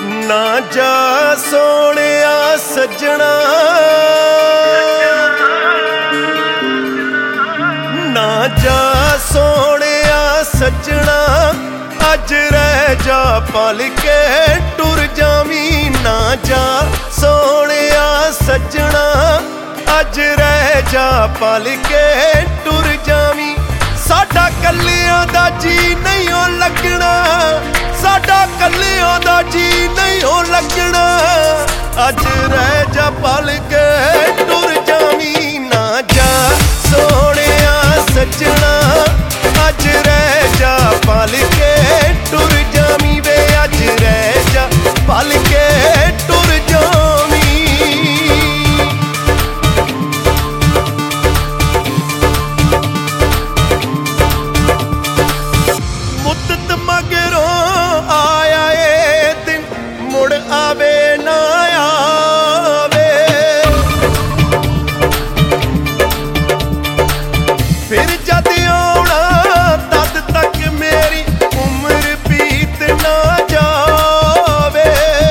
ना जा सोहणिया सज्जणा, ना जा सोहणिया सज्जणा, अज रह जा पल के टुर जावी। ना जा सोहणिया सज्जणा, अज रह जा पल के टुर जावी। साडा कल्लियां दा जी नहीं हो लगना, साडा कल्लियां दा जी नहीं हो लगना, अज रह जा पल के टुर जावी। ना जा सोहणिया सज्जणा, अज रह जा पल के टुर जावी वे, अज रह जा पल के टुर जावी। मुद्दत मगरों आया ए दिन, मुड़ आवे ना आवे, फिर जद आउणा तद तक मेरी उम्र बीत ना जावे।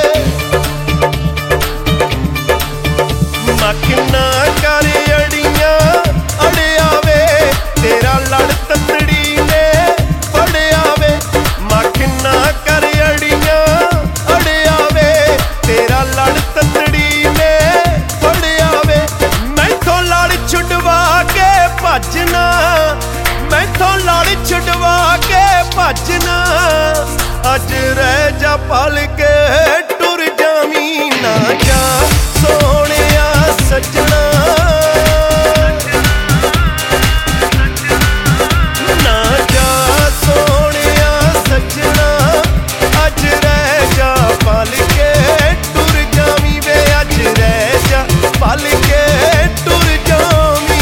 मख ना कर अड़ियां अड़िया वे, तेरा लड़ तंदड़ी ने फड़िया वे। मख ना कर अड़ियां अड़िया वे, तेरा लड़ तंदड़ी ने फड़िया वे। मैथों लड़ छुड़वा के भजना, मैथों लड़ छुड़वा के भजना, अज रह जा पल के टुर जावी। ना जा सोहणिया सज्जणा, ना जा सोहणिया सज्जणा, अज रह जा पल के टुर जावी वे, अज रह जा पल के टुर जावी।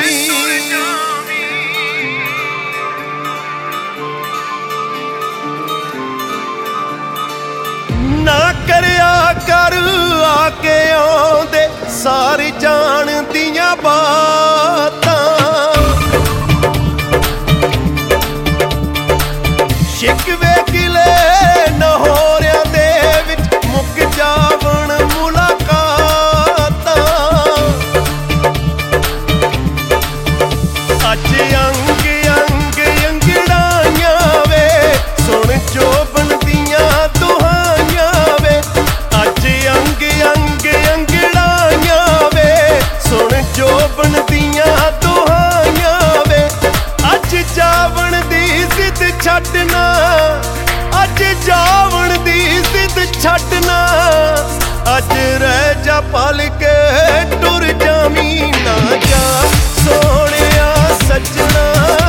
ना करया कर आके आउंदे सारी जान दियां बातां, शिकवे गिले नहोरियां दे विच मुक जावण मुलाकातां। अज अंग अंग अंगड़ाइयां वे, सुन जोबन दियां दुहाइयां वे। अज अंग अंग अंगड़ाइयां वे, सुन जोबन दियां दुहाइयां वे। अज जावण दी जिद छड्डना, अज जावण दी जिद छड्डना, अज रह जा पल के टुर जावी। ना जा सोहणिया सज्जणा,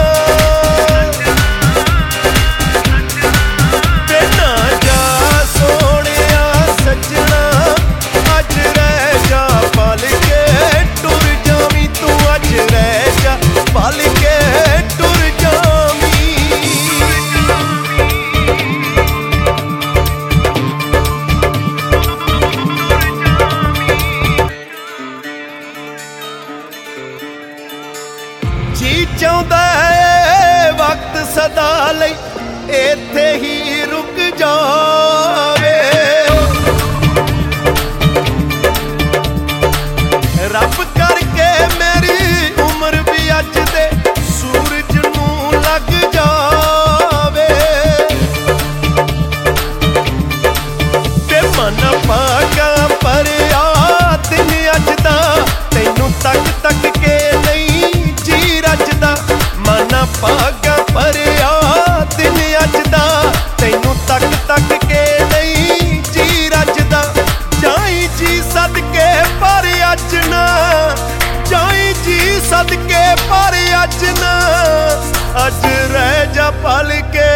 ते ना जा सोहणिया सज्जणा, अज रह जा पल के टुर जावी। तू अज रह जा पल के टुर जावी। जी चाहुंदा है वक्त सदा लई इत्थे ही रुक जावे, रब करके मेरी उम्र भी अज दे सूरज नूं लग जावे। ते मन पागा पर आ दिन अज दा, तैनूं तक तक के नहीं जी रजदा। मन पागा पर आ दिन अज दा, तैनूं तक तक के नहीं जी रजदा। जाई जी सदके पर अज ना, जाई जी सदके पर अज ना, अज रह जा पल के